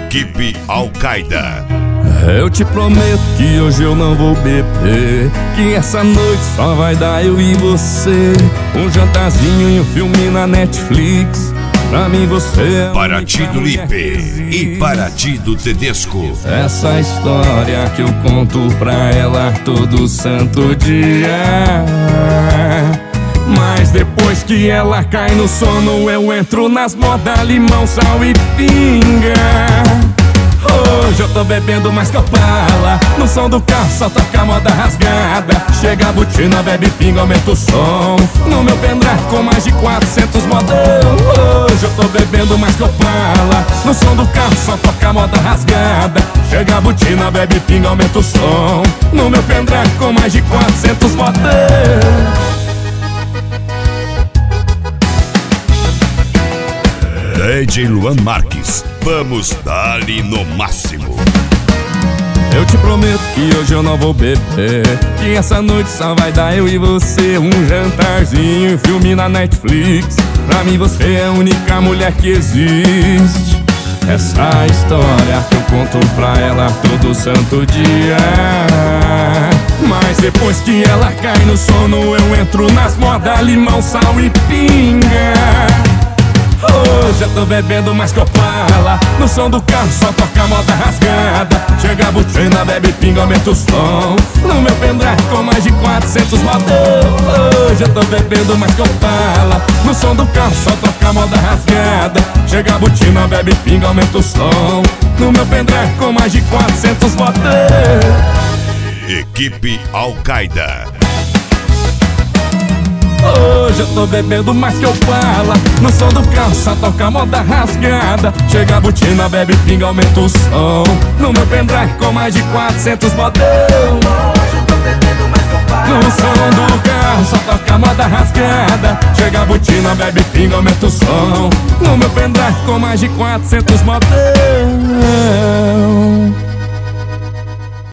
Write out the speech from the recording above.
Equipe Al-Qaeda. Eu te prometo que hoje eu não vou beber, que essa noite só vai dar eu e você. Um jantarzinho e um filme na Netflix. Pra mim você é Paraty do Lipe e Paraty do Tedesco. essa história que eu conto pra ela todo santo dia. Mas depois que ela cai no sono, eu entro nas modas limão, sal e pinga. Hoje eu tô bebendo mais que Opala. No som do carro só toca moda rasgada. Chega a botina, bebe pinga, aumenta o som. No meu pendrive com mais de 400 modão. Hoje eu tô bebendo mais que Opala. No som do carro só toca moda rasgada. Chega a botina, bebe pinga, aumenta o som. No meu pendrive com mais de 400 modão. DJ Luan Marques, vamos dar-lhe no máximo. Eu te prometo que hoje eu não vou beber, que essa noite só vai dar eu e você. Um jantarzinho, filme na Netflix. Pra mim você é a única mulher que existe. Essa história que eu conto pra ela todo santo dia. Mas depois que ela cai no sono, eu entro nas modas limão, sal e pinga. Hoje eu tô bebendo mais que Opala. No som do carro só toca moda rasgada. Chega a botina, bebe pinga, aumenta o som. No meu pendrive com mais de 400 modão. Hoje eu tô bebendo mais que Opala. No som do carro só toca moda rasgada. Chega a botina, bebe pinga, aumenta o som. No meu pendrive com mais de 400 modão. Equipe Al-Qaeda. Hoje eu tô bebendo mais que Opala. No som do carro só toca moda rasgada. Chega a botina, bebe pinga, aumenta o som. No meu pendrive com mais de 400 modão. Hoje eu tô bebendo mais que Opala. No som do carro só toca moda rasgada. Chega a botina, bebe pinga, aumenta o som. No meu pendrive com mais de 400 modão.